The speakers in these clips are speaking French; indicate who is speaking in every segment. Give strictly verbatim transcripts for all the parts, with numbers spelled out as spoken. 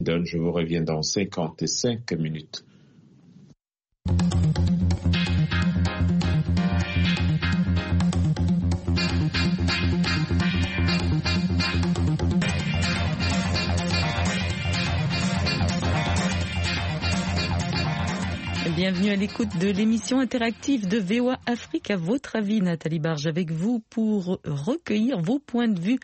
Speaker 1: Je vous reviens dans cinquante-cinq minutes.
Speaker 2: Bienvenue à l'écoute de l'émission interactive de V O A Afrique. À votre avis, Nathalie Barge, avec vous pour recueillir vos points de vue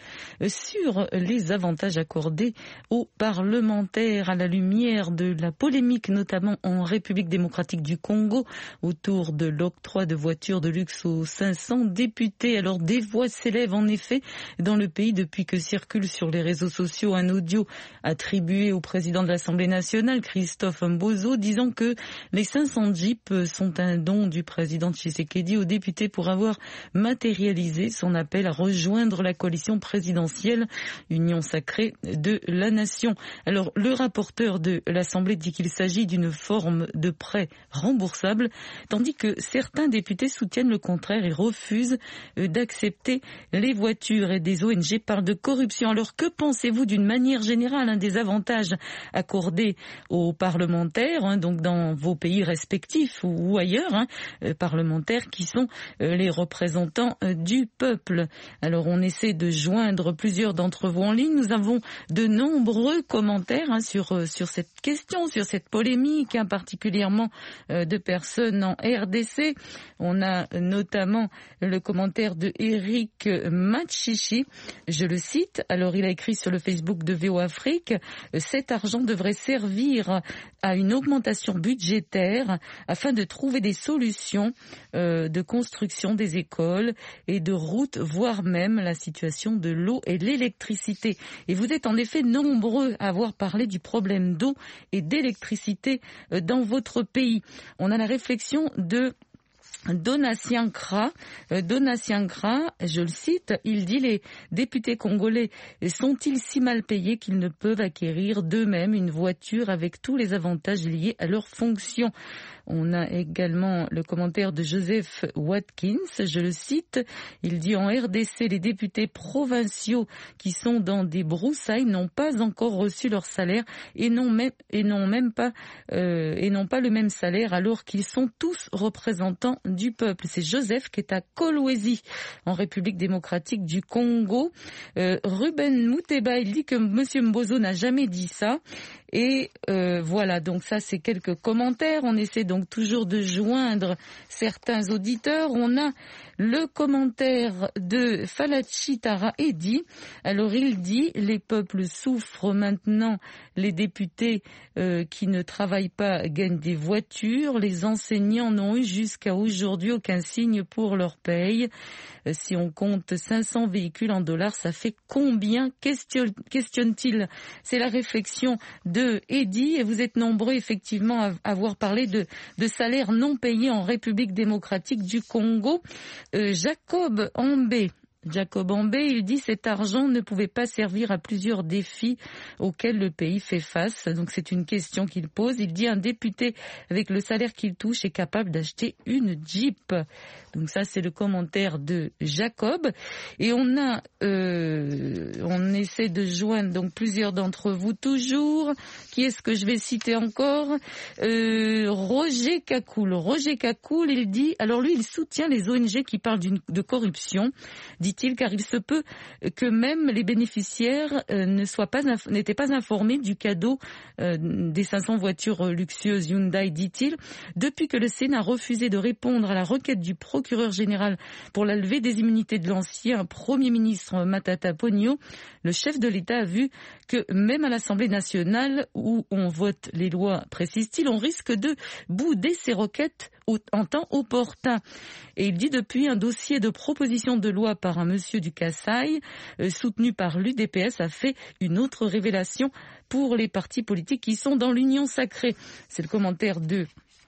Speaker 2: sur les avantages accordés aux parlementaires à la lumière de la polémique, notamment en République démocratique du Congo, autour de l'octroi de voitures de luxe aux cinq cents députés. Alors, des voix s'élèvent en effet dans le pays depuis que circule sur les réseaux sociaux un audio attribué au président de l'Assemblée nationale, Christophe Mbozo, disant que les cinq cents jeeps sont un don du président Tshisekedi aux députés pour avoir matérialisé son appel à rejoindre la coalition présidentielle, union sacrée de la nation. Alors, le rapporteur de l'Assemblée dit qu'il s'agit d'une forme de prêt remboursable, tandis que certains députés soutiennent le contraire et refusent d'accepter les voitures. Et des O N G parlent de corruption. Alors, que pensez-vous d'une manière générale, hein, des avantages accordés aux parlementaires, hein, donc dans vos pays respectifs ou ailleurs, hein, euh, parlementaires qui sont euh, les représentants euh, du peuple. Alors on essaie de joindre plusieurs d'entre vous en ligne. Nous avons de nombreux commentaires hein, sur euh, sur cette question, sur cette polémique, hein, particulièrement euh, de personnes en R D C. On a notamment le commentaire de Eric Machichi. Je le cite. Alors il a écrit sur le Facebook de V O Afrique: cet argent devrait servir à une augmentation budgétaire afin de trouver des solutions euh, de construction des écoles et de routes, voire même la situation de l'eau et l'électricité. Et vous êtes en effet nombreux à avoir parlé du problème d'eau et d'électricité euh, dans votre pays. On a la réflexion de Donatien Kra, euh, Donatien Kra, je le cite, il dit: les députés congolais sont-ils si mal payés qu'ils ne peuvent acquérir d'eux-mêmes une voiture avec tous les avantages liés à leur fonction? On a également le commentaire de Joseph Watkins, je le cite, il dit: en R D C, les députés provinciaux qui sont dans des broussailles n'ont pas encore reçu leur salaire et n'ont même, et n'ont même pas, euh, et n'ont pas le même salaire alors qu'ils sont tous représentants du peuple. C'est Joseph qui est à Kolwezi, en République démocratique du Congo. Euh, Ruben Mouteba, il dit que M. Mbozo n'a jamais dit ça. Et euh, voilà, donc ça c'est quelques commentaires. On essaie donc toujours de joindre certains auditeurs. On a le commentaire de Falachi Tara Edi. Alors il dit: les peuples souffrent maintenant, les députés euh, qui ne travaillent pas gagnent des voitures, les enseignants n'ont eu jusqu'à aujourd'hui aucun signe pour leur paye. Euh, si on compte cinq cents véhicules en dollars, ça fait combien, question, questionne-t-il. C'est la réflexion de Eddy, et vous êtes nombreux effectivement à avoir parlé de, de salaires non payés en République démocratique du Congo. Euh, Jacob Ambé, Jacob Ambé, il dit: cet argent ne pouvait pas servir à plusieurs défis auxquels le pays fait face. Donc c'est une question qu'il pose. Il dit: un député avec le salaire qu'il touche est capable d'acheter une Jeep. Donc ça c'est le commentaire de Jacob. Et on a, euh, on essaie de joindre donc plusieurs d'entre vous toujours. Qui est-ce que je vais citer encore? euh, Roger Kakoul. Roger Kakoul, il dit, alors lui il soutient les O N G qui parlent d'une, de corruption, dit-il, car il se peut que même les bénéficiaires euh, ne soient pas inf- n'étaient pas informés du cadeau euh, des cinq cents voitures luxueuses Hyundai, dit-il. Depuis que le Sénat a refusé de répondre à la requête du procureur général pour la levée des immunités de l'ancien Premier ministre Matata Ponyo, le chef de l'État a vu que même à l'Assemblée nationale, où on vote les lois, précise-t-il, on risque de bouder ces requêtes en temps opportun. Et il dit: depuis, un dossier de proposition de loi par un monsieur du Kasaï, euh, soutenu par l'U D P S, a fait une autre révélation pour les partis politiques qui sont dans l'union sacrée. C'est le commentaire de,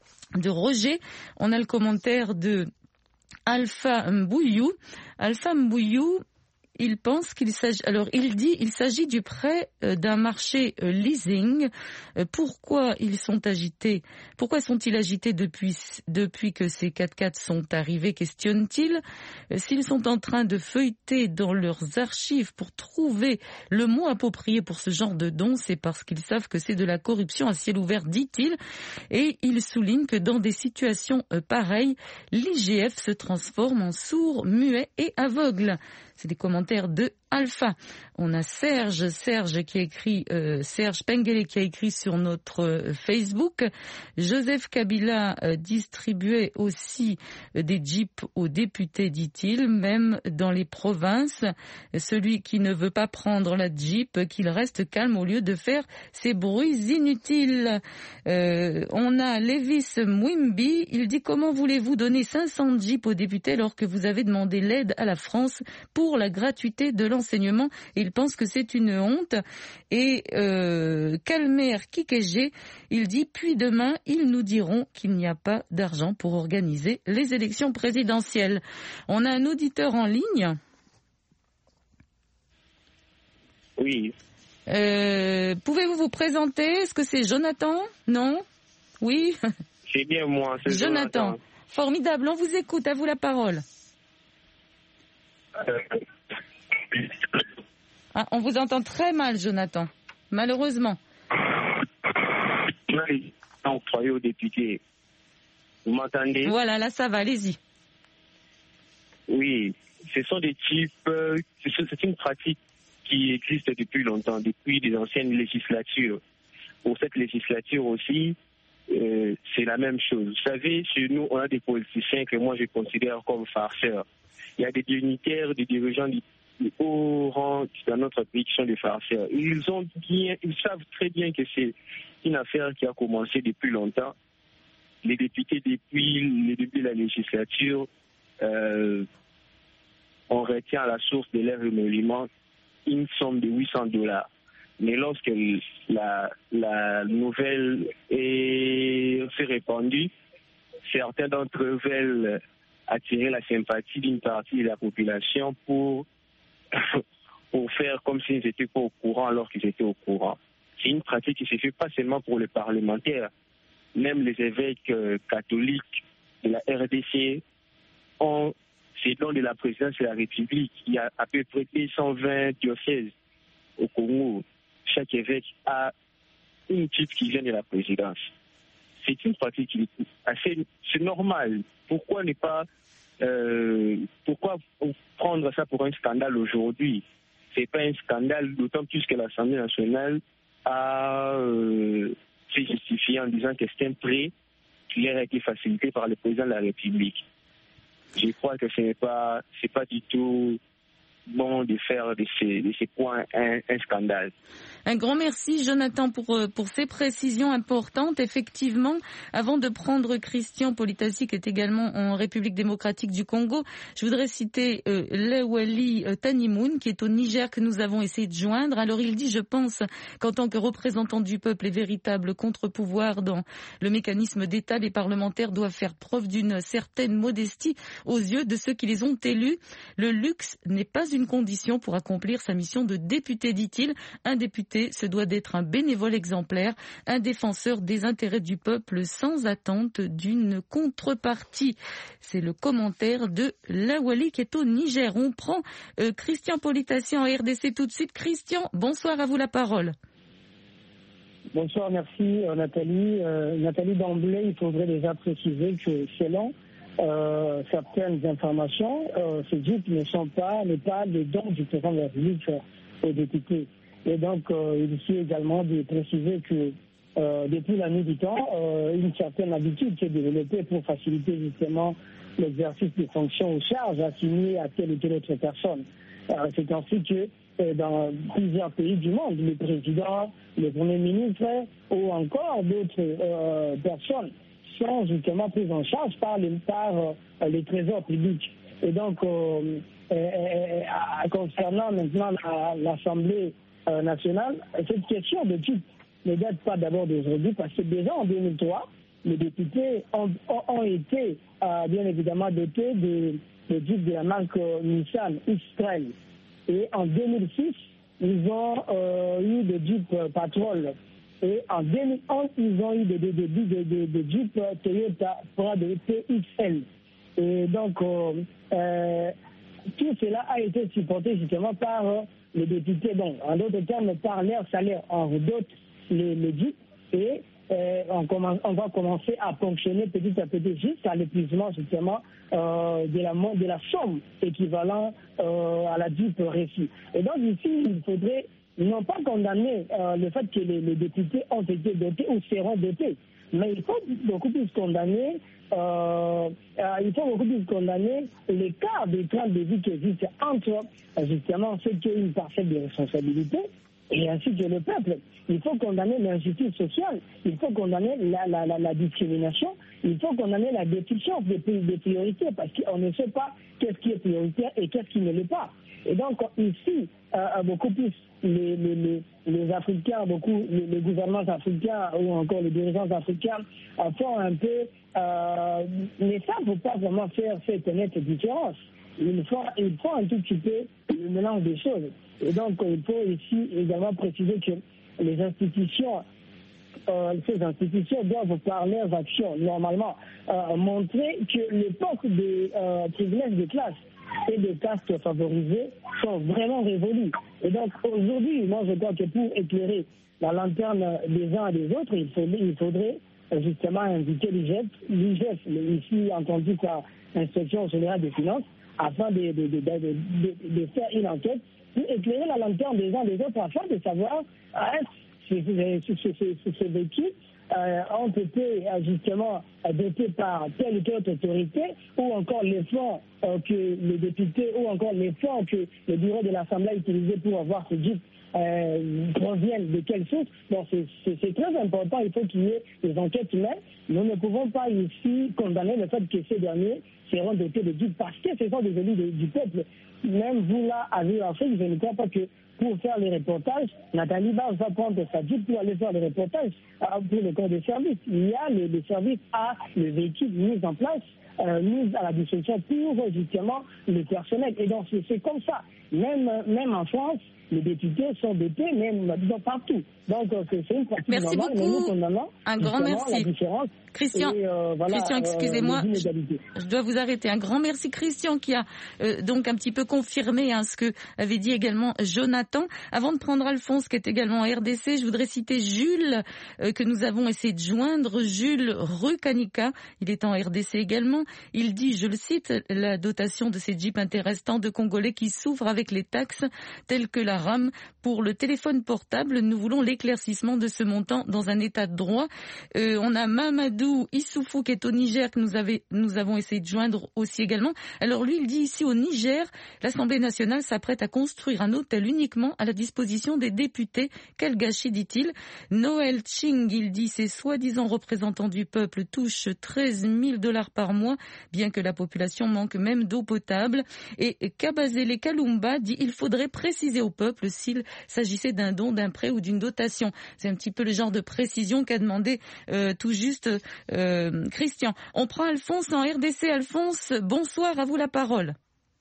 Speaker 2: de Roger. On a le commentaire de Alpha Mbouyou. Alpha Mbouyou, il pense qu'il s'agit, alors il dit, il s'agit du prêt euh, d'un marché euh, leasing. Euh, pourquoi ils sont agités? Pourquoi sont-ils agités depuis, depuis que ces quatre-quatre sont arrivés, questionne-t-il. Euh, s'ils sont en train de feuilleter dans leurs archives pour trouver le mot approprié pour ce genre de don, c'est parce qu'ils savent que c'est de la corruption à ciel ouvert, dit-il. Et il souligne que dans des situations euh, pareilles, l'I G F se transforme en sourd, muet et aveugle. C'est des commentaires de Alpha. On a Serge, Serge qui a écrit, euh, Serge Pengele qui a écrit sur notre euh, Facebook. Joseph Kabila euh, distribuait aussi euh, des jeeps aux députés, dit-il, même dans les provinces. Celui qui ne veut pas prendre la jeep, qu'il reste calme au lieu de faire ces bruits inutiles. Euh, on a Lévis Mwimbi. Il dit: comment voulez-vous donner cinq cents jeeps aux députés alors que vous avez demandé l'aide à la France pour la gratuité de l'enseignement? Il pense que c'est une honte. Et euh, Calmer Kikeje, il dit: puis demain, ils nous diront qu'il n'y a pas d'argent pour organiser les élections présidentielles. On a un auditeur en ligne.
Speaker 3: Oui.
Speaker 2: Euh, pouvez-vous vous présenter? Est-ce que c'est Jonathan? Non? Oui?
Speaker 3: C'est bien moi, c'est
Speaker 2: Jonathan.
Speaker 3: Jonathan.
Speaker 2: Formidable, on vous écoute, à vous la parole.
Speaker 3: Euh...
Speaker 2: Ah, on vous entend très mal, Jonathan, malheureusement.
Speaker 3: Oui, octroyé aux députés. Vous m'entendez?
Speaker 2: Voilà, là ça va, allez-y.
Speaker 3: Oui, ce sont des types, euh, c'est une pratique qui existe depuis longtemps, depuis les anciennes législatures. Pour cette législature aussi, euh, c'est la même chose. Vous savez, chez nous, on a des politiciens que moi je considère comme farceurs. Il y a des dignitaires, des dirigeants du haut rang dans notre pays qui sont des farceurs. Ils ont bien, ils savent très bien que c'est une affaire qui a commencé depuis longtemps. Les députés, depuis le début de la législature, euh, on retient à la source de leur émolument une somme de huit cents dollars. Mais lorsque la, la nouvelle s'est répandue, certains d'entre eux veulent attirer la sympathie d'une partie de la population pour, pour faire comme s'ils n'étaient pas au courant alors qu'ils étaient au courant. C'est une pratique qui se fait pas seulement pour les parlementaires. Même les évêques euh, catholiques de la R D C ont, c'est dans de la présidence de la République. Il y a à peu près deux cent vingt diocèses au Congo. Chaque évêque a une type qui vient de la présidence. C'est une pratique qui est assez, c'est normal. Pourquoi ne pas, euh, pourquoi prendre ça pour un scandale aujourd'hui? C'est pas un scandale, d'autant plus que l'Assemblée nationale a euh, s'est justifié en disant que c'est un prêt qui a été facilité par le président de la République. Je crois que ce n'est pas, c'est pas du tout bon de faire de ces, de ces points un, un scandale.
Speaker 2: Un grand merci, Jonathan, pour, pour ces précisions importantes. Effectivement, avant de prendre Christian Politassi, qui est également en République démocratique du Congo, je voudrais citer euh, Lewali euh, Tanimoun, qui est au Niger, que nous avons essayé de joindre. Alors il dit: je pense qu'en tant que représentant du peuple et véritable contre-pouvoir dans le mécanisme d'État, les parlementaires doivent faire preuve d'une certaine modestie aux yeux de ceux qui les ont élus. Le luxe n'est pas une condition pour accomplir sa mission de député, dit-il. Un député se doit d'être un bénévole exemplaire, un défenseur des intérêts du peuple sans attente d'une contrepartie. C'est le commentaire de Lawali qui est au Niger. On prend euh, Christian Politassi en R D C tout de suite. Christian, bonsoir, à vous la parole.
Speaker 4: Bonsoir, merci euh, Nathalie. Euh, Nathalie, d'emblée, il faudrait déjà préciser que selon euh, certaines informations, euh, ces jeeps ne sont pas, n'est pas les dons du président de la République euh, aux députés. Et donc, euh, il suffit également de préciser que euh, depuis la nuit du temps, euh, une certaine habitude s'est développée pour faciliter justement l'exercice des fonctions aux charges assignées à telle ou telle autre personne. Euh, c'est ainsi que euh, dans plusieurs pays du monde, le président, le premier ministre ou encore d'autres euh, personnes sont justement prises en charge par les, par, euh, les trésors publics. Et donc, euh, euh, euh, concernant maintenant la, l'Assemblée nationale, cette question de type ne date pas d'abord d'aujourd'hui, parce que déjà en deux mille trois, les députés ont, ont, ont été euh, bien évidemment dotés de, de type de la marque Nissan X-Trail. Et en deux mille six, ils ont euh, eu des Jeep Patrol. Et en deux mille onze, ils ont eu des, des, des, des, des, des Jeep Toyota Prado T X L. Et donc, euh, euh, tout cela a été supporté justement par euh, les députés. Donc, en d'autres termes, par leur salaire, on redote les, les Jeeps et euh, on, commence, on va commencer à fonctionner petit à petit jusqu'à l'épuisement justement euh, de, la, de la somme équivalente euh, à la Jeep récit. Et donc ici, il faudrait non pas condamner euh, le fait que les, les députés ont été dotés ou seront dotés, mais il faut beaucoup plus condamner, euh, euh, il faut beaucoup plus condamner l'écart de train de vie qui existe entre euh, justement ceux qui ont une parcelle de responsabilité et ainsi que le peuple. Il faut condamner l'injustice sociale, il faut condamner la, la, la, la discrimination, il faut condamner la déficience des, des priorités parce qu'on ne sait pas qu'est-ce qui est prioritaire et qu'est-ce qui ne l'est pas. Et donc ici, euh, beaucoup plus les, les, les, les Africains, beaucoup les, les gouvernements africains ou encore les dirigeants africains euh, font un peu, euh, mais ça ne peut pas vraiment faire cette nette différence. Il faut, il faut un tout petit peu le mélange des choses. Et donc il faut ici également préciser que les institutions, euh, ces institutions doivent par leurs actions normalement euh, montrer que l'époque des euh, privilèges de classe et des castes favorisées sont vraiment révolus. Et donc aujourd'hui, moi je crois que pour éclairer la lanterne des uns et des autres, il faudrait, il faudrait justement inviter l'I G F, l'I G F, ici entendu par l'Inspection générale des finances, afin de, de, de, de, de, de faire une enquête pour éclairer la lanterne des uns et des autres afin de savoir hein, si ces véhicules Euh, ont été euh, justement euh, dotés par telle ou telle autorité, ou encore les fonds euh, que les députés, ou encore les fonds que le bureau de l'Assemblée a utilisé pour avoir ce Jeep euh, proviennent de quelle source. Donc c'est très important, il faut qu'il y ait des enquêtes humaines. Nous ne pouvons pas ici condamner le fait que ces derniers seront dotés de Jeep parce que ce sont des élus de, du peuple. Même vous là, à l'Afrique, je ne crois pas que pour faire les reportages, Nathalie Barge va prendre sa Jeep pour aller faire les reportages pour le corps de service. Il y a les, les services à le véhicule mis en place, euh, mis à la disposition pour justement le personnel. Et donc c'est comme ça. Même, même en France, les députés sont dotés, même partout. Donc c'est une pratique
Speaker 2: merci
Speaker 4: normale,
Speaker 2: beaucoup.
Speaker 4: Mais nous condamnons
Speaker 2: un grand merci.
Speaker 4: La différence.
Speaker 2: Christian,
Speaker 4: et, euh, voilà,
Speaker 2: Christian, excusez-moi,
Speaker 4: euh,
Speaker 2: je, je dois vous arrêter. Un grand merci Christian qui a euh, donc un petit peu confirmé hein, ce que avait dit également Jonathan. Avant de prendre Alphonse qui est également R D C, je voudrais citer Jules euh, que nous avons essayé de joindre, Jules Rucanica, il est en R D C également. Il dit, je le cite, la dotation de ces Jeeps intéresse tant de Congolais qui souffrent avec les taxes telles que la R A M pour le téléphone portable. Nous voulons l'éclaircissement de ce montant dans un état de droit. Euh, on a Mamadou Issoufou qui est au Niger que nous, avait, nous avons essayé de joindre aussi également. Alors lui, il dit ici au Niger, l'Assemblée nationale s'apprête à construire un hôtel uniquement à la disposition des députés. Quel gâchis, dit-il. Noël Ching, il dit, ces soi-disant représentants du peuple touchent treize mille dollars par mois, bien que la population manque même d'eau potable. Et Kabazele Kalumba dit, il faudrait préciser au peuple s'il s'agissait d'un don, d'un prêt ou d'une dotation. C'est un petit peu le genre de précision qu'a demandé euh, tout juste euh, Christian. On prend Alphonse en R D C. Alphonse, bonsoir, à vous la parole.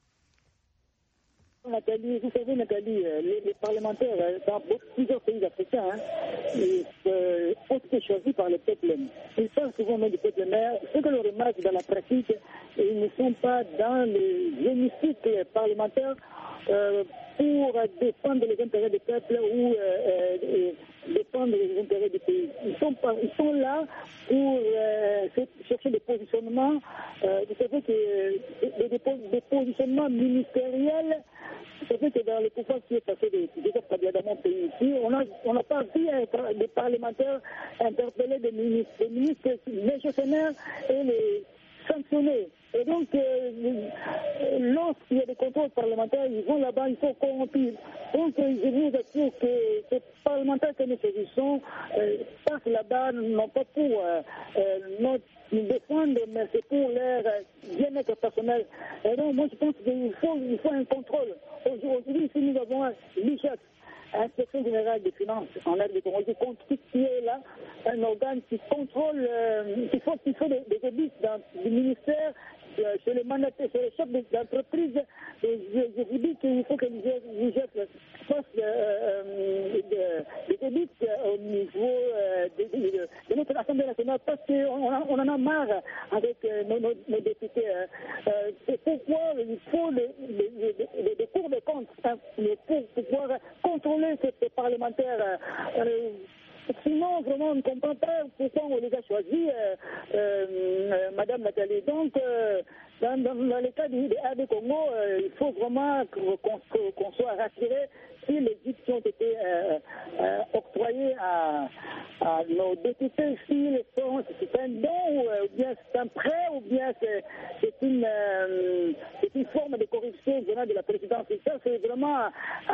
Speaker 5: Nathalie, vous savez Nathalie, les, les parlementaires dans plusieurs pays africains hein, ils, euh, ont été choisis par le peuple. Ils parlent souvent même du peuple, mais ce que l'on remarque dans la pratique, ils ne sont pas dans les hémicycles parlementaires euh, pour défendre les intérêts du peuple ou euh, euh, défendre les intérêts du pays. Ils sont, pas, ils sont là pour euh, chercher des positionnements, euh, vous savez que des, des, des positionnements ministériels. Vous savez que dans le pouvoir qui est passé de mon pays ici, on n'a on a pas vu des parlementaires interpeller des ministres, des ministres légionnaires et les sanctionner. Et donc, euh, lorsqu'il y a des contrôles parlementaires, ils vont là-bas, ils sont corrompus. Donc, je vous assure que ces parlementaires que nous saisissons euh, passent là-bas, non pas pour euh, euh, notre nous défendre, mais c'est pour leur bien-être personnel. Et donc, moi, je pense qu'il faut, il faut un contrôle. Aujourd'hui, si nous avons l'I G F, Inspection générale des finances en R D C, qui est là, un organe qui contrôle, euh, il faut qu'il faut des, des audits dans le ministère, euh, chez les mandataires, chez les chefs d'entreprise. Et je, je vous dis qu'il faut que l'I de, de, de notre Assemblée nationale parce qu'on on en a marre avec euh, nos, nos, nos députés. Euh, c'est pourquoi il faut les le, le, le cours de compte hein, pour pouvoir contrôler ces parlementaires. Euh, Sinon, vraiment, on ne comprend pas pourquoi on les a choisis, euh, euh, Madame Nathalie. Donc, euh, dans, dans, dans le cas du R D Congo, euh, il faut vraiment qu'on qu'on soit rassuré si les dix qui ont été euh, euh, octroyés à, à nos députés, si c'est un don ou euh, bien c'est un prêt ou bien c'est une, euh, une forme de corruption venant de la présidence. Et ça, c'est vraiment à,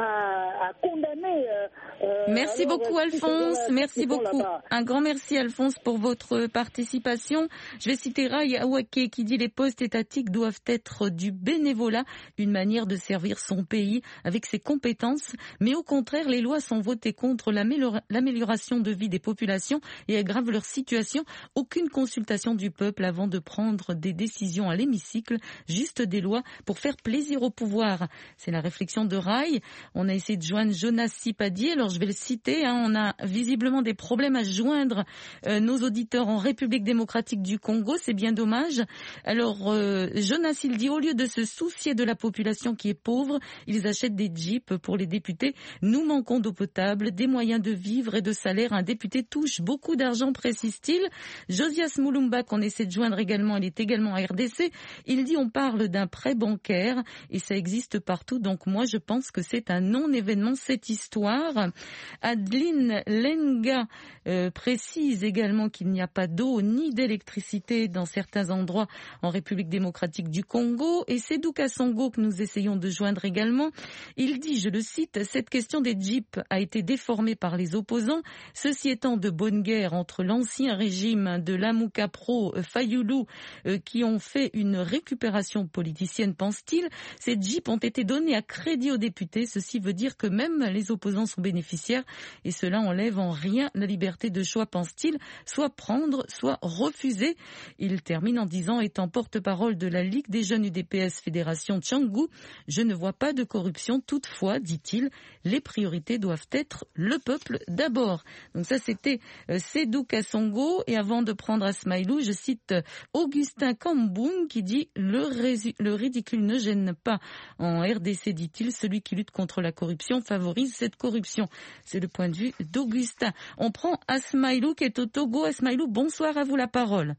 Speaker 5: à condamner.
Speaker 2: Euh, merci alors, beaucoup, Alphonse. Merci beaucoup. Un grand merci, Alphonse, pour votre participation. Je vais citer Rai Awake qui dit « Les postes étatiques doivent être du bénévolat, une manière de servir son pays avec ses compétences. Mais au contraire, les lois sont votées contre l'amélioration de vie des populations et aggravent leur situation. Aucune consultation du peuple avant de prendre des décisions à l'hémicycle, juste des lois pour faire plaisir au pouvoir. » C'est la réflexion de Rai. On a essayé de joindre Jonas Sipadier. Alors, je vais le citer. Hein. On a visiblement des problèmes à joindre euh, nos auditeurs en République démocratique du Congo. C'est bien dommage. Alors, euh, Jonas, il dit, au lieu de se soucier de la population qui est pauvre, ils achètent des jeeps pour les députés. Nous manquons d'eau potable, des moyens de vivre et de salaire. Un député touche beaucoup d'argent, précise-t-il. Josias Moulumba, qu'on essaie de joindre également, il est également à R D C. Il dit, on parle d'un prêt bancaire et ça existe partout. Donc moi, je pense que c'est un non-événement, cette histoire. Adeline Lenga euh, précise également qu'il n'y a pas d'eau ni d'électricité dans certains endroits en République démocratique du Congo. Et c'est Douka Songo que nous essayons de joindre également. Il dit, je le cite, « Cette question des jeeps a été déformée par les opposants. Ceci étant de bonne guerre entre l'ancien régime de Lamouka Pro, Fayoulou, euh, qui ont fait une récupération politicienne, pense-t-il. Ces jeeps ont été donnés à crédit aux députés. Ceci veut dire que même les opposants sont bénéficiaires et cela enlève en rien la liberté de choix, pense-t-il, soit prendre, soit refuser. » Il termine en disant, étant porte-parole de la Ligue des jeunes U D P S Fédération Tchangou, « Je ne vois pas de corruption. Toutefois, dit-il, les priorités doivent être le peuple d'abord. » Donc ça, c'était euh, Sédou Kassongo. Et avant de prendre Asmaïlou, je cite euh, Augustin Kamboum qui dit le, résu- le ridicule ne gêne pas. En R D C, dit-il, celui qui lutte contre la corruption favorise cette corruption. C'est le point de vue d'Augustin. On prend Asmaïlou qui est au Togo. Asmaïlou, bonsoir, à vous la parole.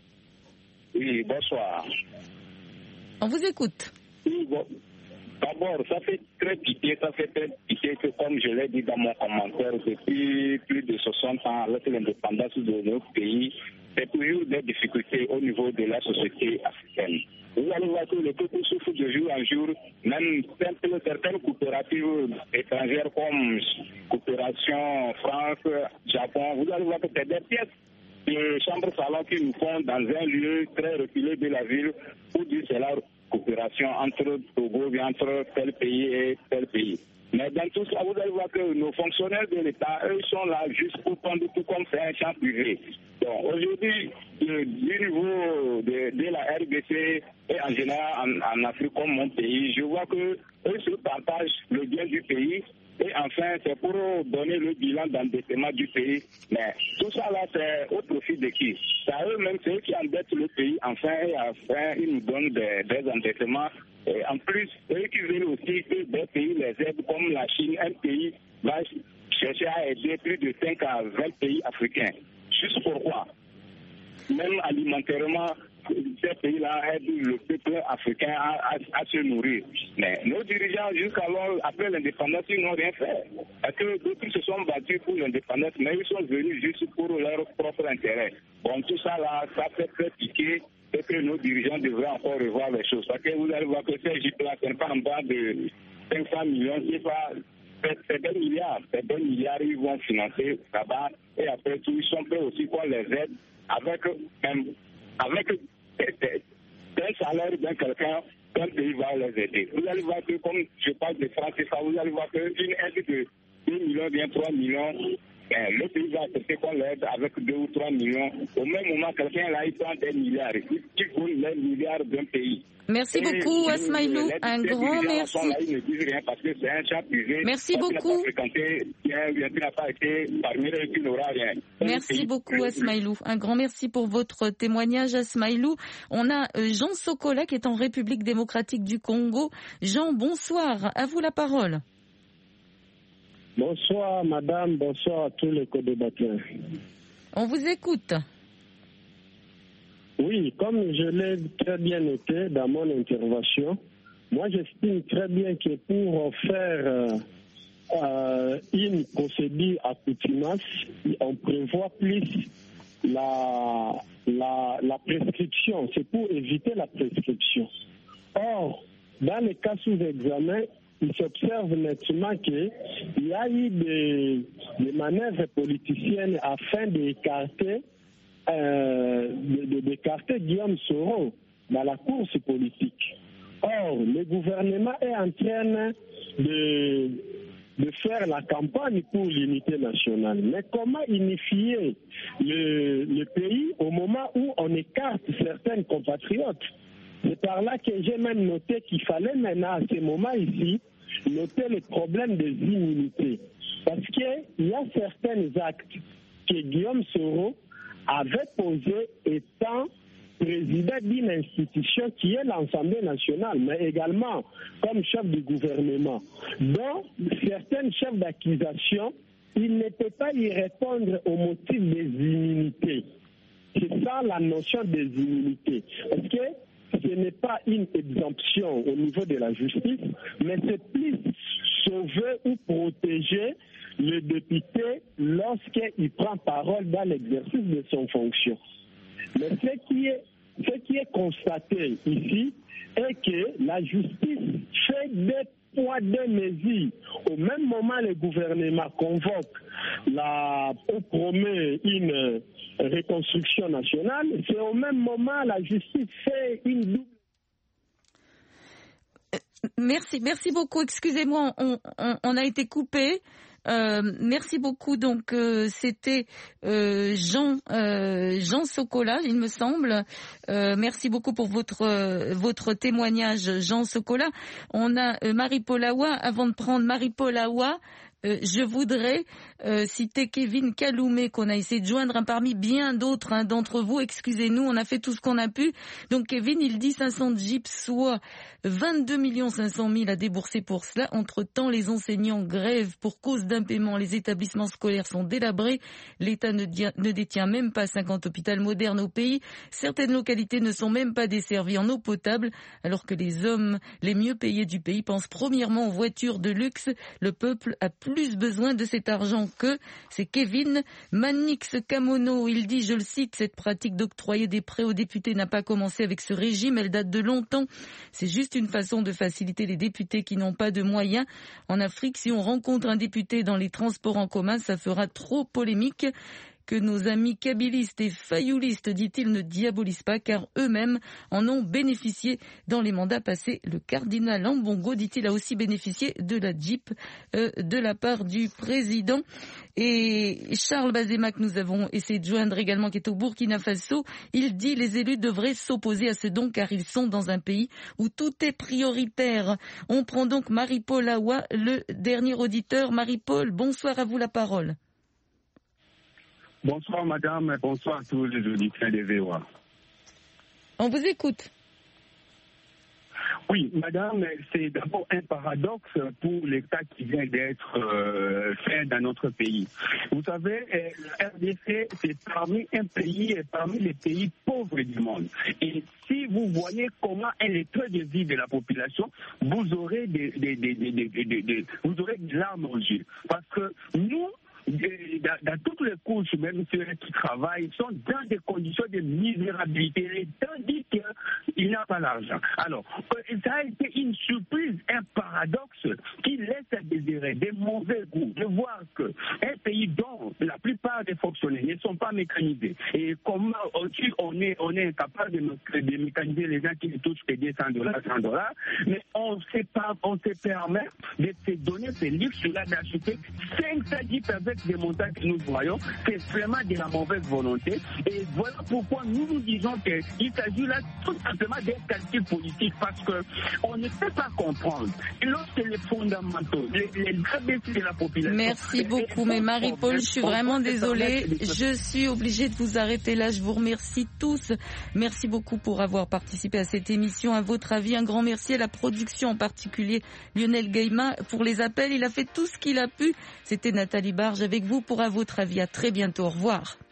Speaker 6: Oui, bonsoir.
Speaker 2: On vous écoute.
Speaker 6: Oui, bon. D'abord, ça fait très pitié, ça fait très pitié que, comme je l'ai dit dans mon commentaire, depuis plus de soixante ans, avec l'indépendance de notre pays, c'est toujours des difficultés au niveau de la société africaine. Vous allez voir que le peuple souffre de jour en jour, même certaines coopératives étrangères comme Coopération France, Japon, vous allez voir que c'est des pièces de chambre-salon qui nous font dans un lieu très reculé de la ville pour dire c'est la coopération entre Togo et entre tel pays et tel pays. Mais dans tout ça, vous allez voir que nos fonctionnaires de l'État, eux, sont là juste pour prendre tout comme c'est un champ privé. Donc aujourd'hui, du niveau de, de la R D C et en général en, en Afrique comme mon pays, je vois que eux se partagent le bien du pays. Et enfin, c'est pour donner le bilan d'endettement du pays. Mais tout ça là, c'est au profit de qui? C'est à eux-mêmes, c'est eux qui endettent le pays. Enfin, et enfin, ils nous donnent des, des endettements. Et en plus, eux qui veulent aussi que des pays les aident, comme la Chine, un pays va chercher à aider plus de cinq à vingt pays africains. Juste pourquoi? Même alimentairement, ces pays-là aident le peuple africain à, à, à se nourrir. Mais nos dirigeants, jusqu'alors, après l'indépendance, ils n'ont rien fait. Parce que d'autres se sont battus pour l'indépendance, mais ils sont venus juste pour leur propre intérêt. Bon, tout ça là, ça fait très piquer et que nos dirigeants devraient encore revoir les choses. Parce que vous allez voir que ces J P là, ce n'est pas en bas de cinq cents millions, c'est pas... C'est des milliards, c'est des milliards, ils vont financer là-bas. Et après tout, ils sont prêts aussi qu'on les aide avec, même, avec un salaire d'un quelqu'un, qu'un pays va les aider. Vous allez voir que, comme je parle de France, vous allez voir qu'une aide de deux millions, bien trois millions, Eh, le pays va accepter qu'on l'aide avec deux ou trois millions. Au même moment, quelqu'un là, il prend des milliards. Il faut les milliards d'un pays.
Speaker 2: Merci
Speaker 6: Et
Speaker 2: beaucoup, Asmaïlou. Un grand merci.
Speaker 6: Là, ils ne disent rien parce que c'est un chat privé.
Speaker 2: Merci beaucoup. Merci beaucoup, Asmaïlou. Un grand merci pour votre témoignage, Asmaïlou. On a Jean Sokola qui est en République démocratique du Congo. Jean, bonsoir. À vous la parole.
Speaker 7: Bonsoir, madame. Bonsoir à tous les co-débatteurs.
Speaker 2: On vous écoute.
Speaker 7: Oui, comme je l'ai très bien noté dans mon intervention, moi j'estime très bien que pour faire euh, euh, une procédure accoutumance, on prévoit plus la, la, la prescription. C'est pour éviter la prescription. Or, dans les cas sous examen, il s'observe nettement qu'il y a eu des, des manœuvres politiciennes afin d'écarter Euh, de, d'écarter Guillaume Soro dans la course politique. Or, le gouvernement est en train de, de faire la campagne pour l'unité nationale. Mais comment unifier le, le pays au moment où on écarte certains compatriotes? C'est par là que j'ai même noté qu'il fallait maintenant, à ce moment ici, noter le problème des immunités. Parce qu'il y a certains actes que Guillaume Soro avait posé étant président d'une institution qui est l'Assemblée nationale, mais également comme chef du gouvernement. Donc, certains chefs d'accusation, il ne peut pas y répondre au motif des immunités. C'est ça la notion des immunités. Parce que ce n'est pas une exemption au niveau de la justice, mais c'est plus sauver ou protéger le député lorsqu'il prend parole dans l'exercice de son fonction. Mais ce qui est, ce qui est constaté ici est que la justice fait des poids, des mesures. Au même moment, le gouvernement convoque la, ou promet une reconstruction nationale. C'est au même moment la justice fait une double.
Speaker 2: Merci, merci beaucoup. Excusez-moi, on, on, on a été coupé. Euh, merci beaucoup. Donc euh, c'était euh, Jean euh, Jean Sokola, il me semble. Euh, merci beaucoup pour votre euh, votre témoignage, Jean Sokola. On a euh, Marie-Paul Awa. Avant de prendre Marie-Paul Awa, Euh, je voudrais euh, citer Kevin Kaloumé qu'on a essayé de joindre hein, parmi bien d'autres hein, d'entre vous. Excusez-nous, on a fait tout ce qu'on a pu. Donc Kevin, il dit cinq cents jeeps, soit vingt-deux millions cinq cent mille à débourser pour cela. Entre-temps, les enseignants grèvent pour cause d'impaiement. Les établissements scolaires sont délabrés. L'État ne, dia- ne détient même pas cinquante hôpitaux modernes au pays. Certaines localités ne sont même pas desservies en eau potable, alors que les hommes les mieux payés du pays pensent premièrement aux voitures de luxe. Le peuple a plus plus besoin de cet argent que, c'est Kevin Manix Kamono. Il dit, je le cite, cette pratique d'octroyer des prêts aux députés n'a pas commencé avec ce régime, elle date de longtemps. C'est juste une façon de faciliter les députés qui n'ont pas de moyens. En Afrique, si on rencontre un député dans les transports en commun, ça fera trop polémique. Que nos amis kabylistes et fayoulistes, dit-il, ne diabolisent pas, car eux-mêmes en ont bénéficié dans les mandats passés. Le cardinal Ambongo, dit-il, a aussi bénéficié de la Jeep euh, de la part du président. Et Charles Bazema, que nous avons essayé de joindre également, qui est au Burkina Faso, il dit les élus devraient s'opposer à ce don, car ils sont dans un pays où tout est prioritaire. On prend donc Marie-Paul Awa, le dernier auditeur. Marie-Paul, bonsoir, à vous la parole.
Speaker 8: Bonsoir madame, et bonsoir à tous les auditeurs de V O A.
Speaker 2: On vous écoute.
Speaker 8: Oui, madame, c'est d'abord un paradoxe pour l'État qui vient d'être euh, fait dans notre pays. Vous savez, la R D C, c'est parmi un pays, parmi les pays pauvres du monde. Et si vous voyez comment est le train de vie de la population, vous aurez des, des, des, des, des, des, des, vous aurez des larmes aux yeux. Parce que nous, Dans, dans toutes les couches, même ceux qui travaillent, sont dans des conditions de misérabilité, tandis qu'il n'a pas l'argent. Alors, ça a été une surprise, un paradoxe qui laisse à désirer des mauvais goûts de voir qu'un pays dont la plupart des fonctionnaires ne sont pas mécanisés, et comment on est, on est incapable de, de mécaniser les gens qui ne touchent que deux cents dollars, cent dollars, mais on se permet de se donner ce luxe-là d'acheter cinq cents jeeps avec fait, des montagnes que nous voyons, c'est vraiment de la mauvaise volonté. Et voilà pourquoi nous nous disons qu'il s'agit là tout simplement d'un calcul politique, parce qu'on ne peut pas comprendre. Et lorsque les fondamentaux, les, les A B C de la population...
Speaker 2: Merci beaucoup, mais Marie-Paul, je suis vraiment désolée. Je suis obligée de vous arrêter là. Je vous remercie tous. Merci beaucoup pour avoir participé à cette émission. À votre avis, un grand merci à la production, en particulier Lionel Gaïma, pour les appels. Il a fait tout ce qu'il a pu. C'était Nathalie Barge avec vous pour À votre avis. À très bientôt. Au revoir.